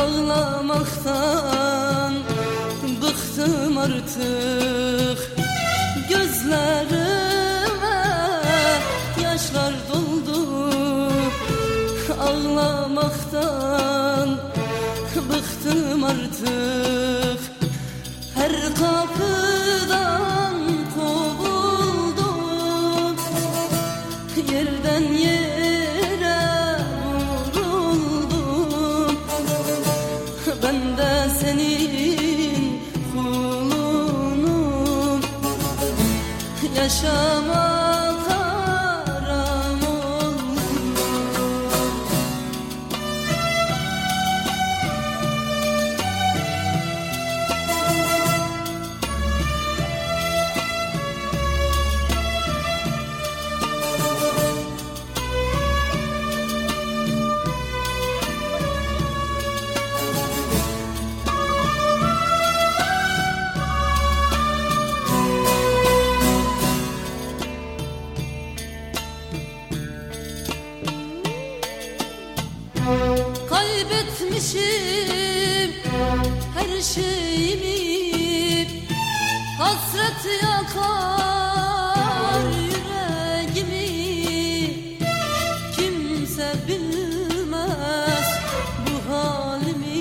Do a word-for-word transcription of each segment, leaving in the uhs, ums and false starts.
Ağlamaktan bıktım artık, gözlerime yaşlar doldu. Ağlamaktan bıktım artık, her kapıdan kovuldum, yerden yere vuruldum. Ben de senin kulunum, yaşamak haram oldu. Kaybetmişim her şeyimi, hasret yakar yüreğimi. Kimse bilmez bu halimi,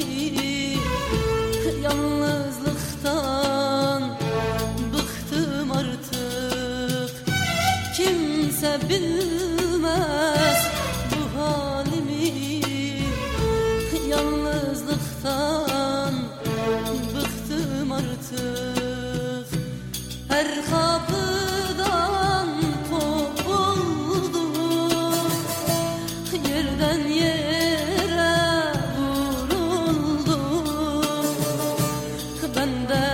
yalnızlıktan bıktım artık. Kimse bilmez bu halimi, yalnızlıktan bıktım artık. Her kapıdan kovuldum, yerden yere vuruldum. Ben de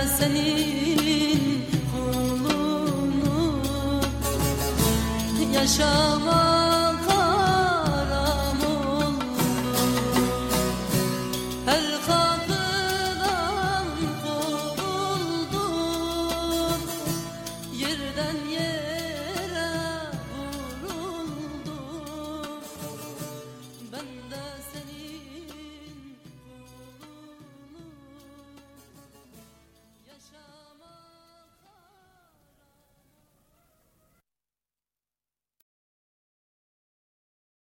senin kulunum, yaşamak